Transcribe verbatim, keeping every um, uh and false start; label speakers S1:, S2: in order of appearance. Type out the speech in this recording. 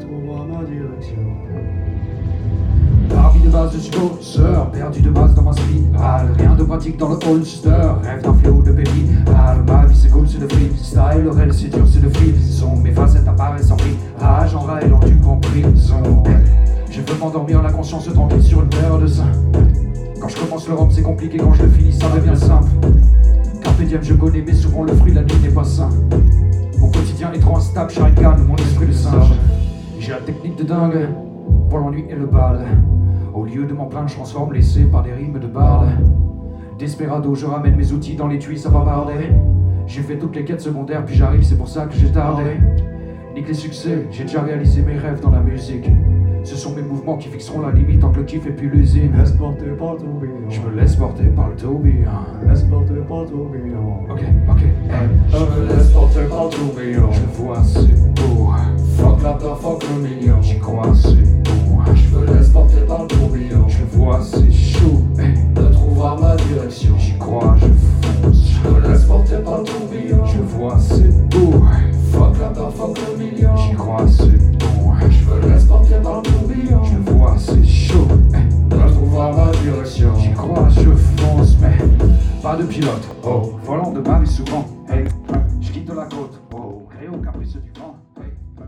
S1: trouver ma direction.
S2: Parmi de base, je suis bosseur, perdu de base dans ma spirale. Rien de pratique dans le holster, rêve d'un fléau de baby. Ma vie c'est cool, c'est le freestyle, le réel c'est dur, c'est le frison. Mes facettes apparaissent en rage, en rail, en tube en prison. Je veux m'endormir la conscience tranquille sur une paire de seins. Quand je commence le rhum c'est compliqué, quand je le finis ça devient simple. Carpe diem je connais mais souvent le fruit la nuit n'est pas sain. Mon quotidien est trop instable, Sharingan, mon esprit de singe. J'ai la technique de dingue pour l'ennui et le bal. Au lieu de m'en plaindre, je transforme l'essai par des rimes de barde. Desperado, je ramène mes outils dans les tuyaux, ça va barder. J'ai fait toutes les quêtes secondaires, puis j'arrive, c'est pour ça que j'ai tardé. Nique les succès, j'ai déjà réalisé mes rêves dans la musique. Ce sont mes mouvements qui fixeront la limite tant que le kiff et puis l'usine.
S1: Laisse porter par le tourbillon.
S2: Je me laisse porter par le tourbillon.
S1: Laisse porter par le tourbillon.
S2: Ok, ok, hey.
S1: Je me laisse porter par le tourbillon.
S2: Je le vois, c'est beau.
S1: Fuck la peur, fuck le million.
S2: J'y crois, c'est beau.
S1: Je me laisse porter par le tourbillon.
S2: Je le vois, c'est chaud. Hey.
S1: De trouver ma direction.
S2: J'y crois, je fonce.
S1: Je me laisse porter par le tourbillon.
S2: Je le vois, c'est beau.
S1: Fuck la peur, fuck le million.
S2: J'y crois, c'est bon.
S1: Je me laisse porter par le tourbillon.
S2: Je le vois, c'est chaud. Hey.
S1: De trouver ma direction.
S2: J'y crois, je fonce, mais pas de pilote. Oh, volant de ma vie souvent. Hey, je quitte la côte.